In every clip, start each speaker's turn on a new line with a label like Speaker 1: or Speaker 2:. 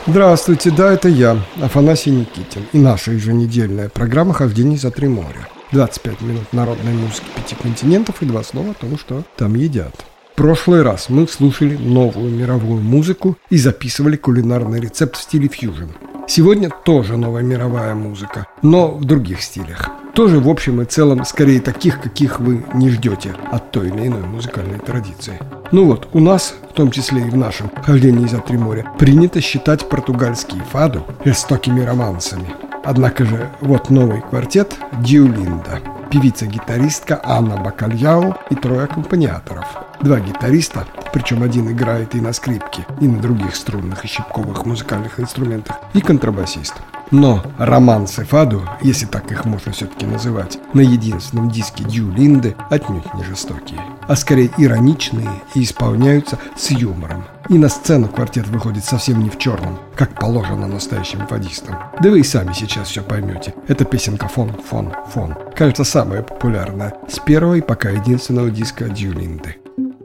Speaker 1: Здравствуйте, да, это я, Афанасий Никитин, и наша еженедельная программа «Хождение за три моря». 25 минут народной музыки 5 континентов и 2 слова о том, что там едят. В прошлый раз мы слушали новую мировую музыку и записывали кулинарный рецепт в стиле фьюжн. Сегодня тоже новая мировая музыка, но в других стилях. Тоже в общем и целом скорее таких, каких вы не ждете от той или иной музыкальной традиции. Ну вот, у нас, в том числе и в нашем «Хождении за три моря», принято считать португальские фаду жестокими романсами. Однако же вот новый квартет «Диолинда». Певица-гитаристка Анна Бакальяу и 3 аккомпаниаторов. 2 гитариста, причем один играет и на скрипке, и на других струнных и щипковых музыкальных инструментах, и контрабасист. Но романсы фаду, если так их можно все-таки называть, на единственном диске Диолинды отнюдь не жестокие, а скорее ироничные и исполняются с юмором. И на сцену квартет выходит совсем не в черном, как положено настоящим фадистам. Да вы и сами сейчас все поймете. Это песенка «Фон, фон, фон». Кажется, самая популярная с первого и пока единственного диска Диолинды.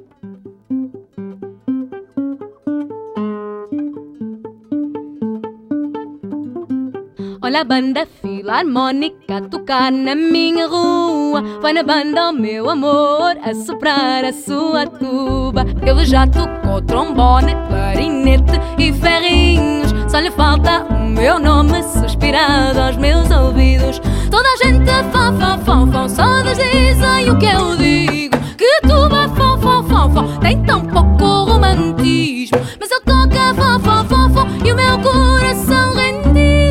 Speaker 2: Olha a banda filarmónica tocar na minha rua. Vai na banda, oh meu amor, a soprar a sua tuba. Ele já tocou trombone, clarinete e ferrinhos. Só lhe falta o meu nome suspirado aos meus ouvidos. Toda a gente fã, fã, fã, fã, só dizem o que eu digo. Que tuba, fã, fã, fã, fã, tem tão pouco romantismo. Mas ele toca fã, fã, fã, fã, e o meu coração rendido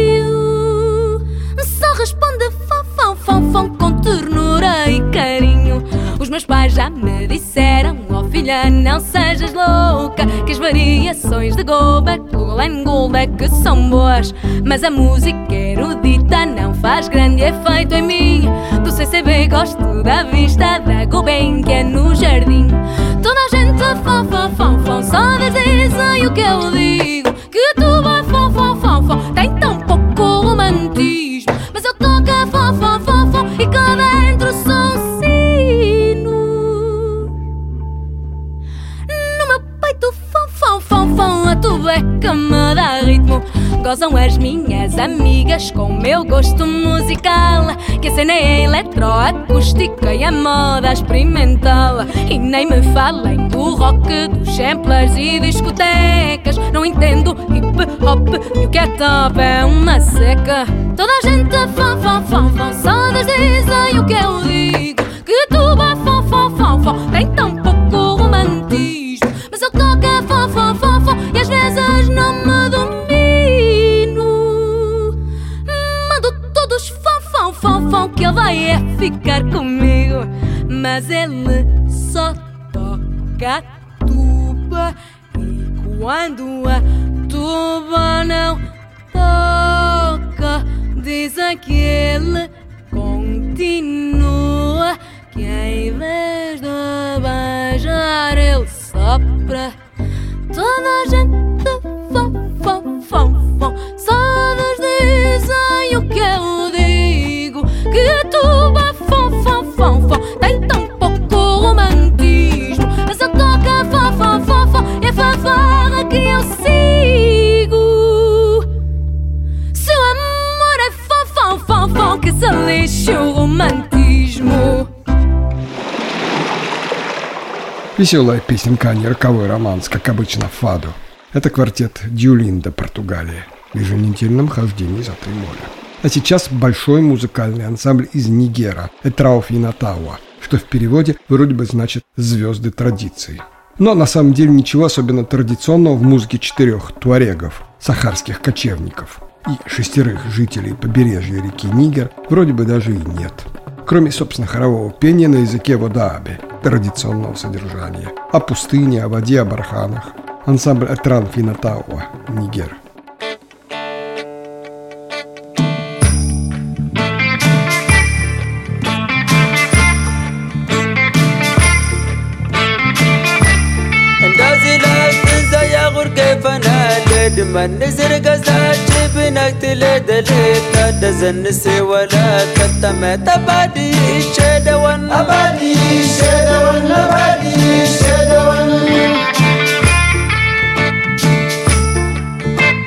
Speaker 2: responde fã, fã, fã, fã, com ternura e carinho. Os meus pais já me disseram: oh filha, não sejas louca, que as variações de Goldberg, Gulden, Goldberg que são boas, mas a música erudita não faz grande efeito em mim. Do CCB gosto da vista da Gulbenkian no jardim. Toda a gente fã, fã, fã, fã, só dizem o que eu digo. Que tu vai fã, fã, fã, fã, tem tão pouco romantismo. Mas eu toco fã, fã, fã, fã, e cá dentro sou um sino. No meu peito fã, fã, fã, fã, a tuba é que me dá ritmo. Gozam as minhas amigas com o meu gosto musical, que a cena é eletroacústica e a moda experimental. E nem me falem do rock, dos samplers e discotecas. Não entendo hip-hop e o que é top é uma seca. Toda a gente fã, fã, fã, fã, só dizem o que eu digo. Que tuba fã, fã, fã, fã, tem tão pouco romantismo. Mas eu toco fã, fã, fã, fã, e às vezes não me domino. Mando todos fã, fã, fã, fã, que ele vai é ficar comigo. Mas ele só toca tuba, e quando a tuba não toca, dizem que ele continua, que em vez de beijar ele sopra. Toda a gente fã, fã, fã, fã, só nos dizem o que eu digo. Que tuba fã, fã, fã, fã, tem tão pouco romantismo. Mas eu toco fã, fã, fã, fã, é fanfarra que eu sigo. Se o amor é fã, fã, fã, fã, que se lixe o romantismo.
Speaker 1: Веселая песенка, а не роковой романс, как обычно в фаду. Это квартет Диолинда, Португалия, в еженедельном «Хождении за три моря». А сейчас большой музыкальный ансамбль из Нигера, Этрауф и Натауа, что в переводе вроде бы значит «звезды традиции». Но на самом деле ничего особенно традиционного в музыке 4 туарегов, сахарских кочевников, и 6 жителей побережья реки Нигер вроде бы даже и нет. Кроме, собственно, хорового пения на языке водааби, традиционного содержания, о пустыне, о воде, о барханах. Ансамбль Этрауф и Натауа, Нигер.
Speaker 3: من نزرق زاجي بنكت لدليت دزنسي ولا كتمت أبادي شدوان أبادي شدوان أبادي شدوان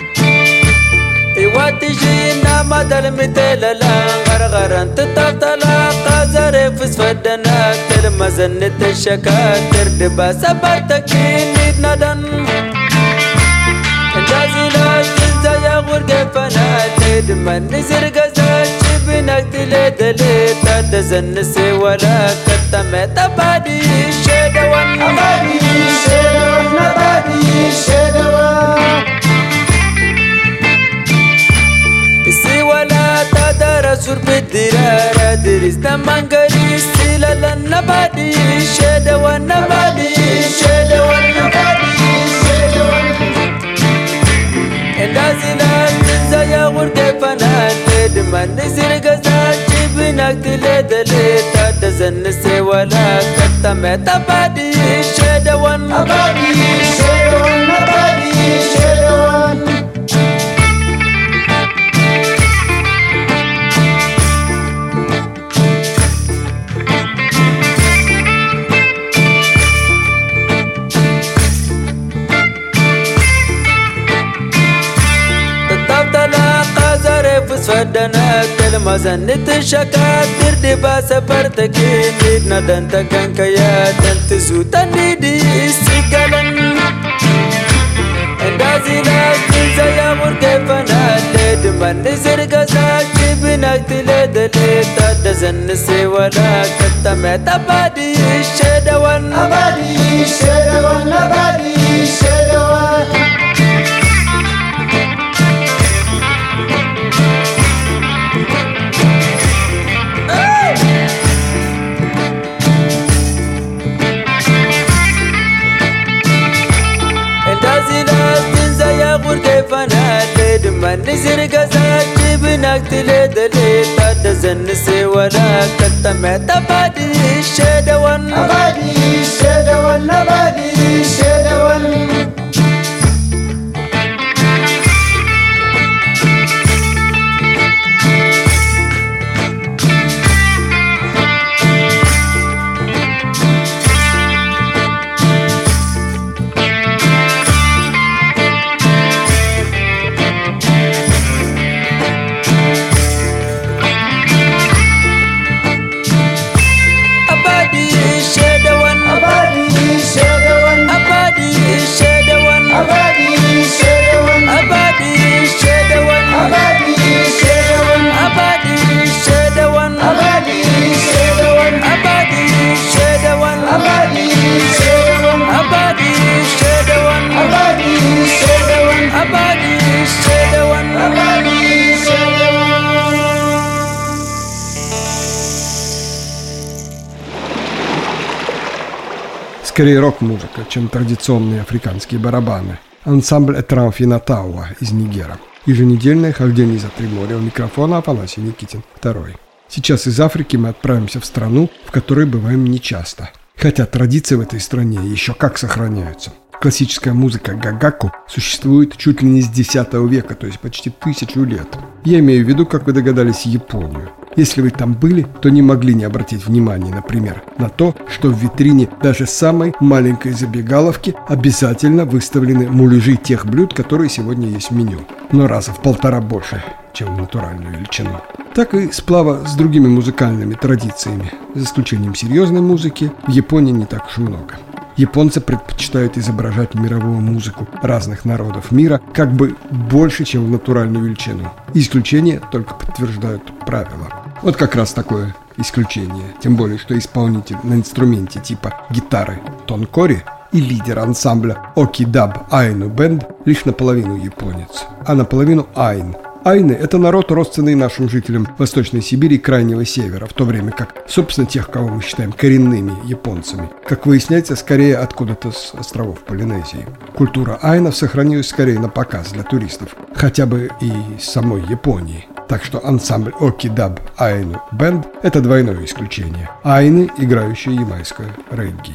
Speaker 3: دل متللا غرغرا تطبطلا قازر فسفدنا تلمزن تشكا تردبا سبرتك ندن جازيلا تنزا يا غرقفنا تدمن نزر قزاج بنك تلدلي تدزن سولا كتمت أبادي شدوان أبادي شدوان أبادي شدوان سولا تدرسور بالدرارة درس تمانغري سيلا لنبادي شدوان أبادي شدوان أبادي شدوان لازلا تنزا يا غرقة فنان تدمن نزر قزاج بنك تلدلي تدزن سولا كتمت أبادي شدوان أبادي شدوان أبادي شدوان فسفدنا كلمة زنت الشكات تردبا سفرتك نيدنا دنتكن كيا تنتزو تنيدي سيقلن اندازينا تنزا يا مرقفنا لدمن نزر قزاك بنك تلدلي تدزن سيولا كتمت أبادي شدوان أبادي شدوان أبادي شدوان فانا لدمن نزر قزاك بنك تلدلي تدزن سولا كتمت أبادي شدوان أبادي شدوان أبادي شدوان
Speaker 1: Скорее рок-музыка, чем традиционные африканские барабаны. Ансамбль Этран Финатауа из Нигера. Еженедельное хождение за три моря. У микрофона Афанасий Никитин, II. Сейчас из Африки мы отправимся в страну, в которой бываем нечасто. Хотя традиции в этой стране еще как сохраняются. Классическая музыка гагаку существует чуть ли не с X века, то есть почти 1000 лет. Я имею в виду, как вы догадались, Японию. Если вы там были, то не могли не обратить внимания, например, на то, что в витрине даже самой маленькой забегаловки обязательно выставлены муляжи тех блюд, которые сегодня есть в меню. Но раза в 1,5 больше, чем в натуральную величину. Так и сплава с другими музыкальными традициями. За исключением серьезной музыки, в Японии не так уж и много. Японцы предпочитают изображать мировую музыку разных народов мира как бы больше, чем в натуральную величину. Исключения только подтверждают правила. Вот как раз такое исключение. Тем более, что исполнитель на инструменте типа гитары тонкори и лидер ансамбля Оки-Даб Айну Бенд лишь наполовину японец, а наполовину айн. Айны – это народ, родственный нашим жителям Восточной Сибири и Крайнего Севера, в то время как, собственно, тех, кого мы считаем коренными японцами, как выясняется, скорее откуда-то с островов Полинезии. Культура айнов сохранилась скорее на показ для туристов, хотя бы и из самой Японии. Так что ансамбль Оки-Даб Айну Бенд – это двойное исключение. Айны, играющие ямайское регги.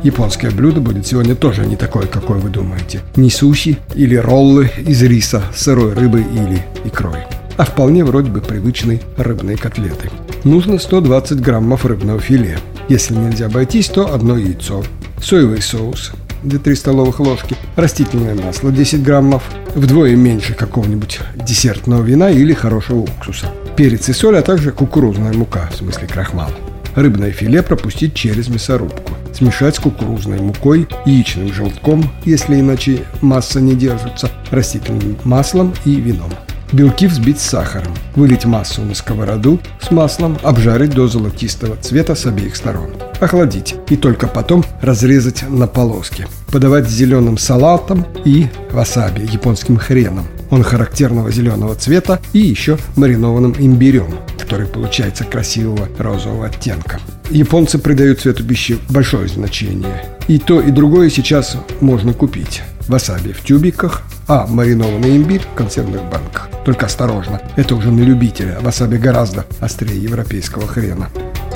Speaker 1: Японское блюдо будет сегодня тоже не такое, какое вы думаете. Не суши или роллы из риса, сырой рыбы или икрой, а вполне вроде бы привычные рыбные котлеты. Нужно 120 граммов рыбного филе. Если нельзя обойтись, то одно яйцо. Соевый соус 2-3 столовых ложки, растительное масло 10 граммов, вдвое меньше какого-нибудь десертного вина или хорошего уксуса, перец и соль, а также кукурузная мука, в смысле крахмал. Рыбное филе пропустить через мясорубку, смешать с кукурузной мукой, яичным желтком, если иначе масса не держится, растительным маслом и вином. Белки взбить с сахаром, вылить массу на сковороду с маслом, обжарить до золотистого цвета с обеих сторон, охладить и только потом разрезать на полоски. Подавать с зеленым салатом и васаби, японским хреном. Он характерного зеленого цвета и еще маринованным имбирем, который получается красивого розового оттенка. Японцы придают цвету пищи большое значение. И то, и другое сейчас можно купить. Васаби в тюбиках, а маринованный имбирь в консервных банках. Только осторожно, это уже на любителя. Васаби гораздо острее европейского хрена.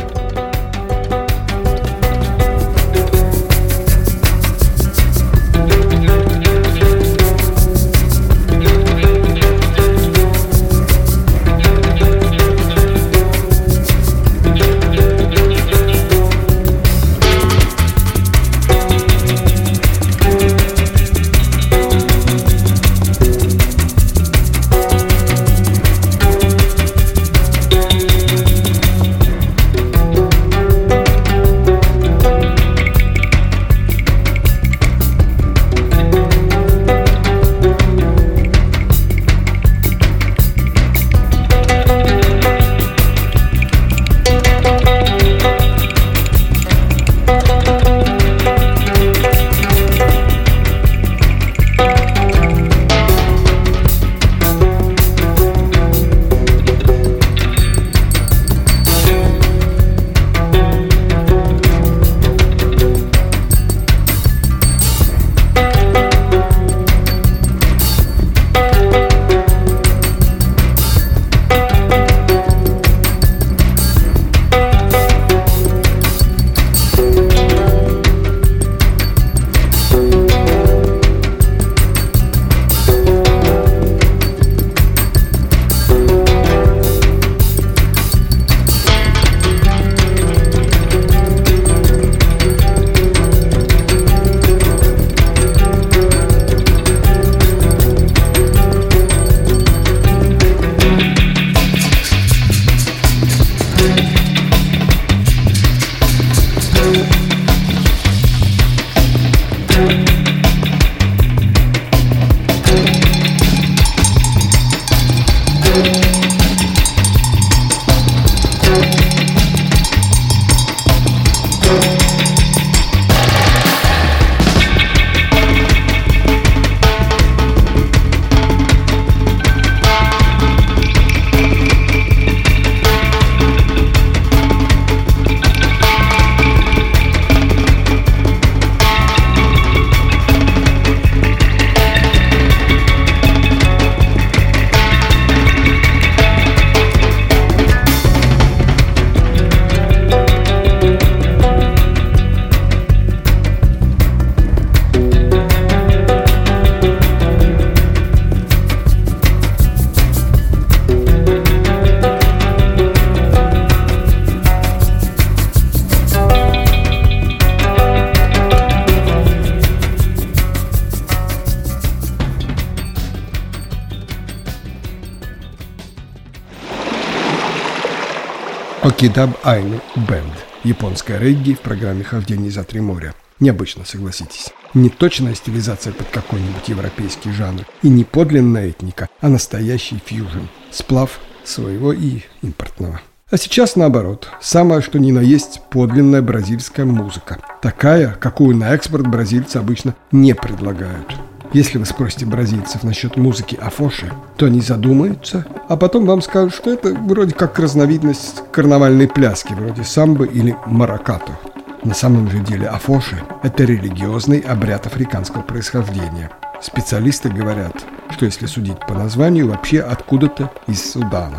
Speaker 1: Окидаб Айну Бэнд. Японская регги в программе «Хождение за три моря». Необычно, согласитесь. Не точная стилизация под какой-нибудь европейский жанр и не подлинная этника, а настоящий фьюжн. Сплав своего и импортного. А сейчас наоборот. Самое что ни на есть подлинная бразильская музыка. Такая, какую на экспорт бразильцы обычно не предлагают. Если вы спросите бразильцев насчет музыки афоши, то они задумаются, а потом вам скажут, что это вроде как разновидность карнавальной пляски, вроде самбо или маракату. На самом же деле афоши – это религиозный обряд африканского происхождения. Специалисты говорят, что если судить по названию, вообще откуда-то из Судана.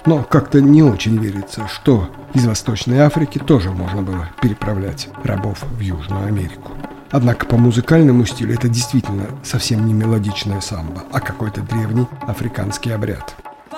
Speaker 1: Но как-то не очень верится, что из Восточной Африки тоже можно было переправлять рабов в Южную Америку. Однако по музыкальному стилю это действительно совсем не мелодичная самба, а какой-то древний африканский обряд.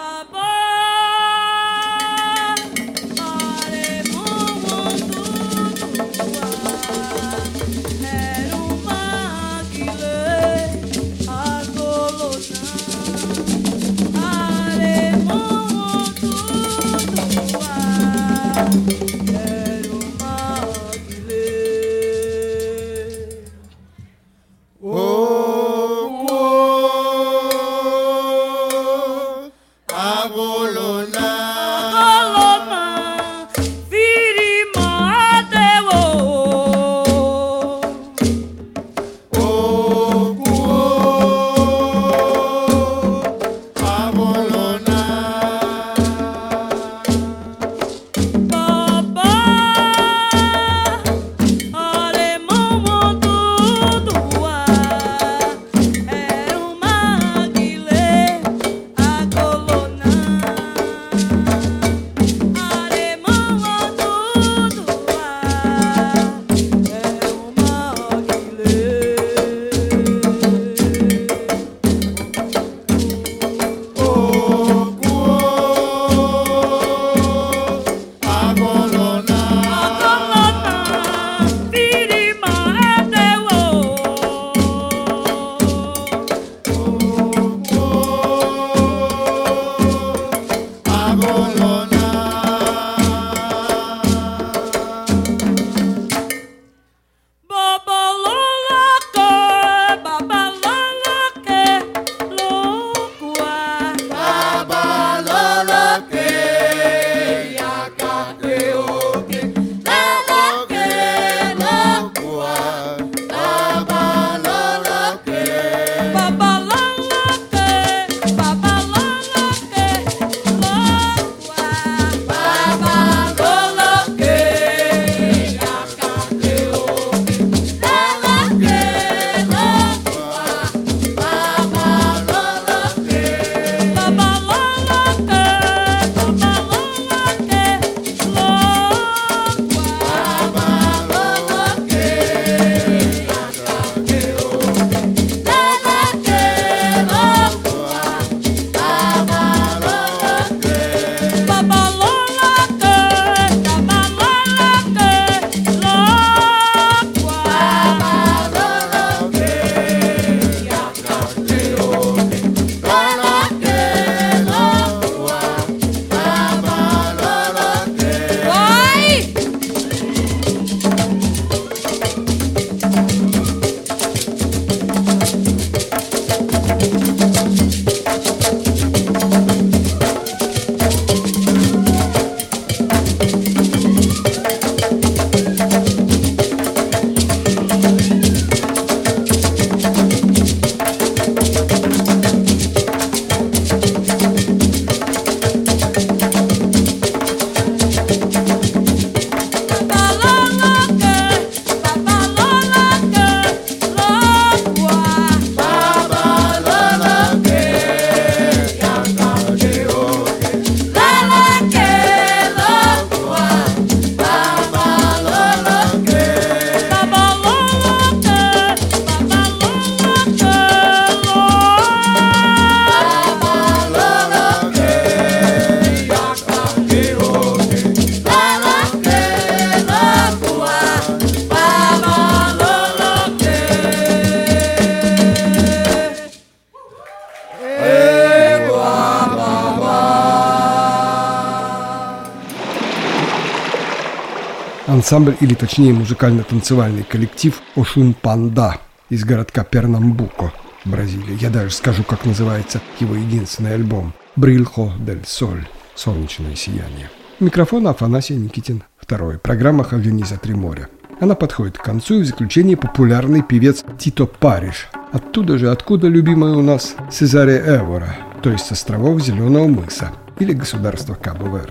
Speaker 1: Ансамбль, или точнее музыкально-танцевальный коллектив «Ошун Панда» из городка Пернамбуко, Бразилия. Я даже скажу, как называется его единственный альбом «Брильхо дель Соль» – «Солнечное сияние». Микрофон Афанасий Никитин. Второе. Программа «Хавдени за три моря». Она подходит к концу, и в заключении популярный певец Тито Париш. Оттуда же, откуда любимая у нас Сезаре Эвора, то есть с островов Зеленого мыса или государства Кабо-Верде.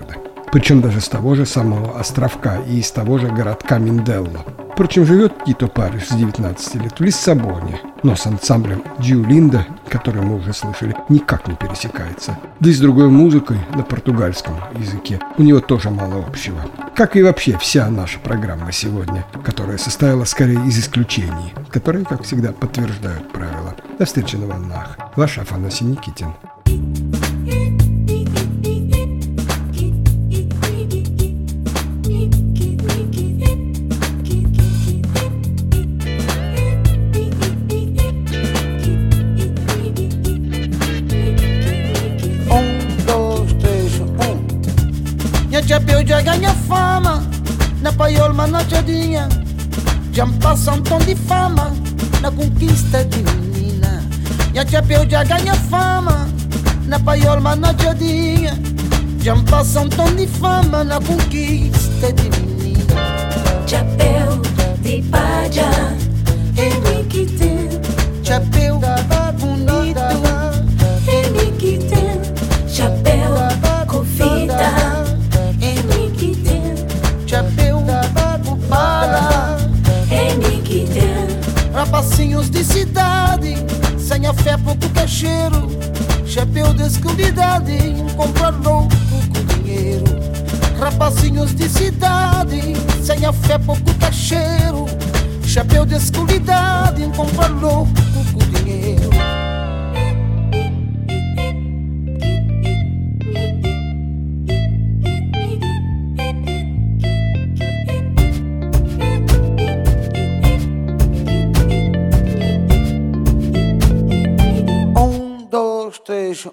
Speaker 1: причем даже с того же самого островка и из того же городка Минделло. Впрочем, живет Тито Парриш с 19 лет в Лиссабоне, но с ансамблем Джиулинда, который мы уже слышали, никак не пересекается. Да и с другой музыкой на португальском языке у него тоже мало общего. Как и вообще вся наша программа сегодня, которая состояла скорее из исключений, которые, как всегда, подтверждают правила. До встречи на волнах. Ваш Афанасий Никитин.
Speaker 4: Chapéu já ganha fama na paiolma nochadinha. Já passa tom de fama na conquista de menina. Minha chapéu já ganha fama na paiolma nochadinha. Já passa tom de fama na conquista de menina.
Speaker 2: Chapéu de palha em Miquitém.
Speaker 4: Chapéu bonito
Speaker 2: em Miquitém. Chapéu com fita.
Speaker 4: Chapéu bala
Speaker 2: em Miquitém.
Speaker 4: Rapacinhos de cidade, sem a fé pouco cacheiro. Chapéu de escuridade, comprar louco com dinheiro. Rapacinhos de cidade, sem a fé pouco cacheiro. Chapéu de escuridade, comprar louco com dinheiro. Três,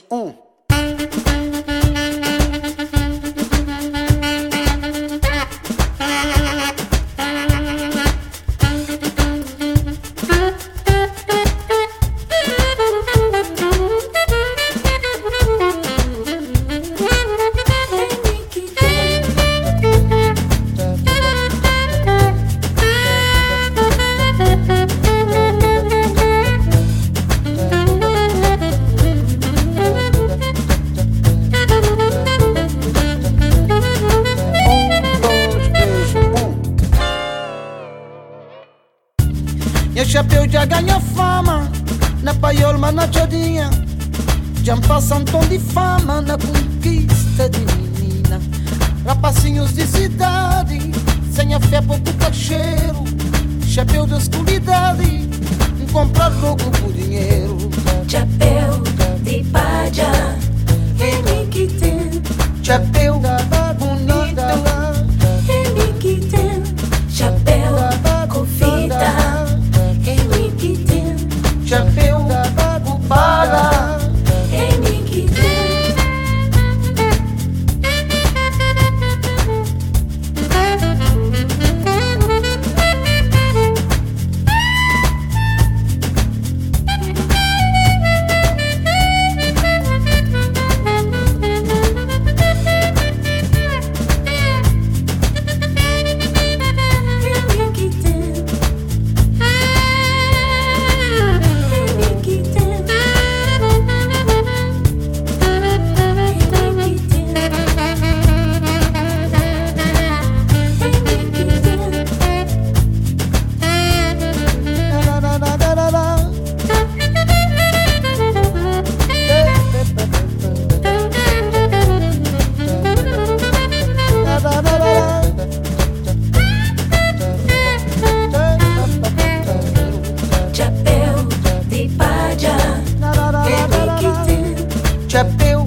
Speaker 4: Chapéu já ganha fama na paiolma nochadinha. Já passa tom de fama na conquista de menina. Rapacinhos de cidade, sem a fé pouco cacheiro. Chapéu de escuridade, comprar logo por dinheiro.
Speaker 2: Chapéu de palha em Miquitém.
Speaker 4: Chapéu bonito
Speaker 2: em Miquitém. Chapéu com fita.
Speaker 4: Chapéu bala
Speaker 2: em Miquitém. Chapéu